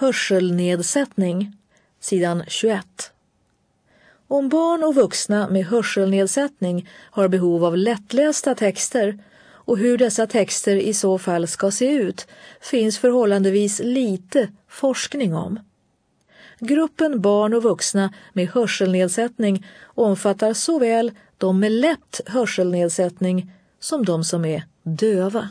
Hörselnedsättning, sidan 21. Om barn och vuxna med hörselnedsättning har behov av lättlästa texter och hur dessa texter i så fall ska se ut finns förhållandevis lite forskning om. Gruppen barn och vuxna med hörselnedsättning omfattar såväl de med lätt hörselnedsättning som de som är döva.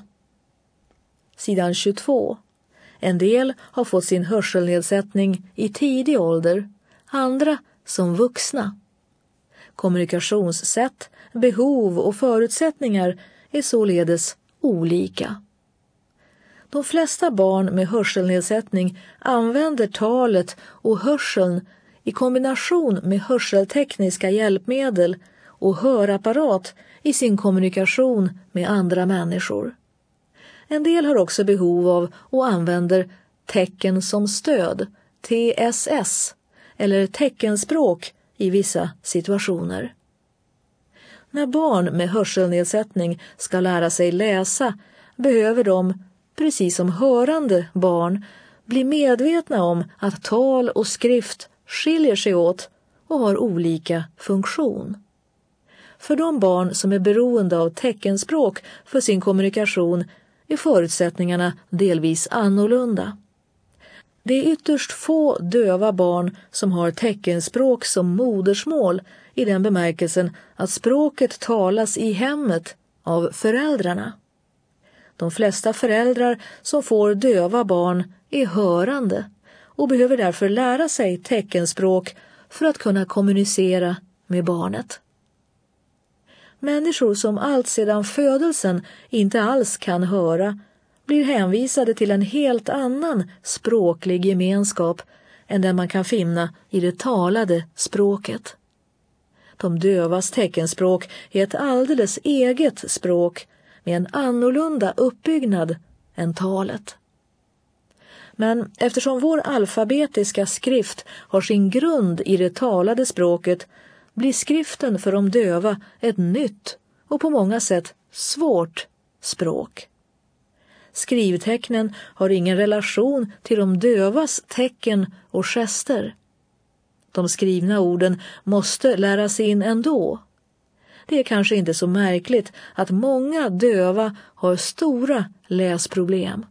Sidan 22. En del har fått sin hörselnedsättning i tidig ålder, andra som vuxna. Kommunikationssätt, behov och förutsättningar är således olika. De flesta barn med hörselnedsättning använder talet och hörseln i kombination med hörseltekniska hjälpmedel och hörapparat i sin kommunikation med andra människor. En del har också behov av och använder tecken som stöd, TSS, eller teckenspråk i vissa situationer. När barn med hörselnedsättning ska lära sig läsa behöver de, precis som hörande barn, bli medvetna om att tal och skrift skiljer sig åt och har olika funktion. För de barn som är beroende av teckenspråk för sin kommunikation är förutsättningarna delvis annorlunda. Det är ytterst få döva barn som har teckenspråk som modersmål i den bemärkelsen att språket talas i hemmet av föräldrarna. De flesta föräldrar som får döva barn är hörande och behöver därför lära sig teckenspråk för att kunna kommunicera med barnet. Människor som allt sedan födelsen inte alls kan höra blir hänvisade till en helt annan språklig gemenskap än den man kan finna i det talade språket. De dövas teckenspråk är ett alldeles eget språk med en annorlunda uppbyggnad än talet. Men eftersom vår alfabetiska skrift har sin grund i det talade språket blir skriften för de döva ett nytt och på många sätt svårt språk. Skrivtecknen har ingen relation till de dövas tecken och gester. De skrivna orden måste läras in ändå. Det är kanske inte så märkligt att många döva har stora läsproblem.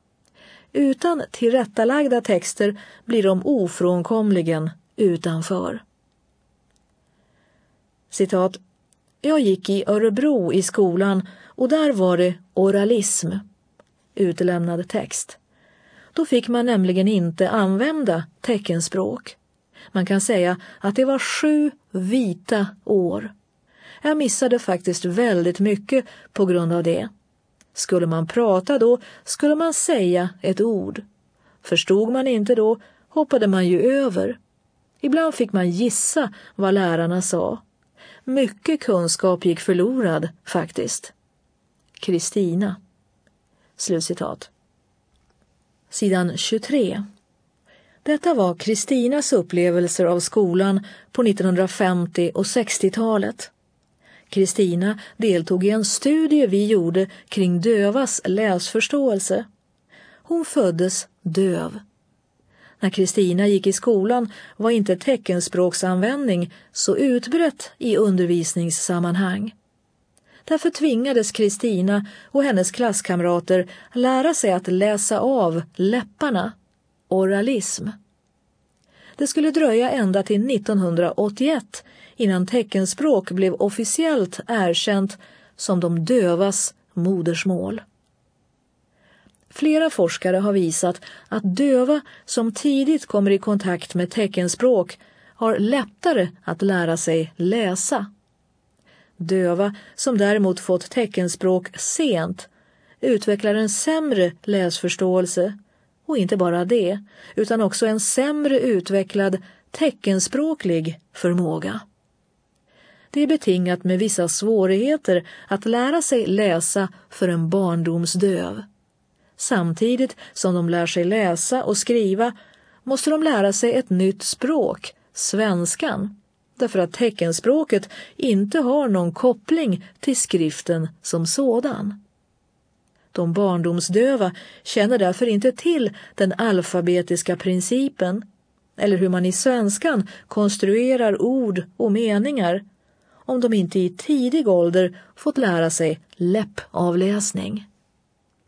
Utan tillrättalagda texter blir de ofrånkomligen utanför. Citat: Jag gick i Örebro i skolan och där var det oralism. Utelämnad text. Då fick man nämligen inte använda teckenspråk. Man kan säga att det var 7 vita år. Jag missade faktiskt väldigt mycket på grund av det. Skulle man prata då skulle man säga ett ord. Förstod man inte då hoppade man ju över. Ibland fick man gissa vad lärarna sa. Mycket kunskap gick förlorad faktiskt. Kristina. Slutcitat. Sidan 23. Detta var Kristinas upplevelser av skolan på 1950- och 60-talet. Kristina deltog i en studie vi gjorde kring dövas läsförståelse. Hon föddes döv. När Kristina gick i skolan var inte teckenspråksanvändning så utbrett i undervisningssammanhang. Därför tvingades Kristina och hennes klasskamrater lära sig att läsa av läpparna, oralism. Det skulle dröja ända till 1981 innan teckenspråk blev officiellt erkänt som de dövas modersmål. Flera forskare har visat att döva som tidigt kommer i kontakt med teckenspråk har lättare att lära sig läsa. Döva som däremot fått teckenspråk sent utvecklar en sämre läsförståelse och inte bara det utan också en sämre utvecklad teckenspråklig förmåga. Det är betingat med vissa svårigheter att lära sig läsa för en barndomsdöv. Samtidigt som de lär sig läsa och skriva måste de lära sig ett nytt språk, svenskan, därför att teckenspråket inte har någon koppling till skriften som sådan. De barndomsdöva känner därför inte till den alfabetiska principen eller hur man i svenskan konstruerar ord och meningar om de inte i tidig ålder fått lära sig läppavläsning.